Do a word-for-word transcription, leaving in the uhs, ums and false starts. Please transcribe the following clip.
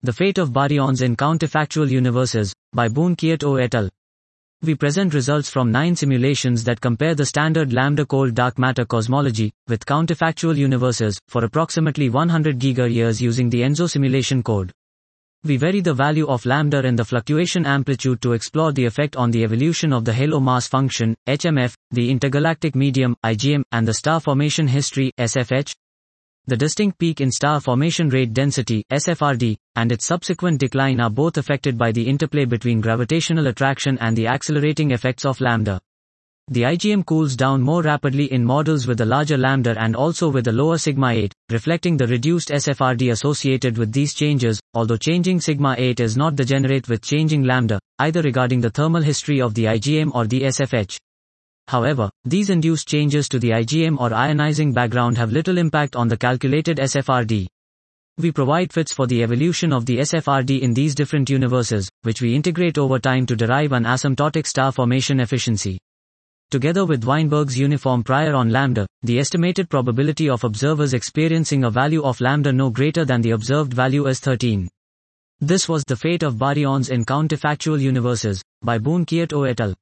The Fate of Baryons in Counterfactual Universes, by Boon-Kiat et al. We present results from nine simulations that compare the standard lambda cold dark matter cosmology with counterfactual universes for approximately one hundred giga-years using the ENSO simulation code. We vary the value of lambda and the fluctuation amplitude to explore the effect on the evolution of the halo mass function, H M F, the intergalactic medium, I G M, and the star formation history, S F H. The distinct peak in star formation rate density, S F R D, and its subsequent decline are both affected by the interplay between gravitational attraction and the accelerating effects of lambda. The I G M cools down more rapidly in models with a larger lambda and also with a lower sigma eight, reflecting the reduced S F R D associated with these changes, although changing sigma eight is not degenerate with changing lambda, either regarding the thermal history of the I G M or the S F H. However, these induced changes to the I G M or ionizing background have little impact on the calculated S F R D. We provide fits for the evolution of the S F R D in these different universes, which we integrate over time to derive an asymptotic star formation efficiency. Together with Weinberg's uniform prior on lambda, the estimated probability of observers experiencing a value of lambda no greater than the observed value is thirteen. This was The Fate of Baryons in Counterfactual Universes, by Boon-Kiat et al.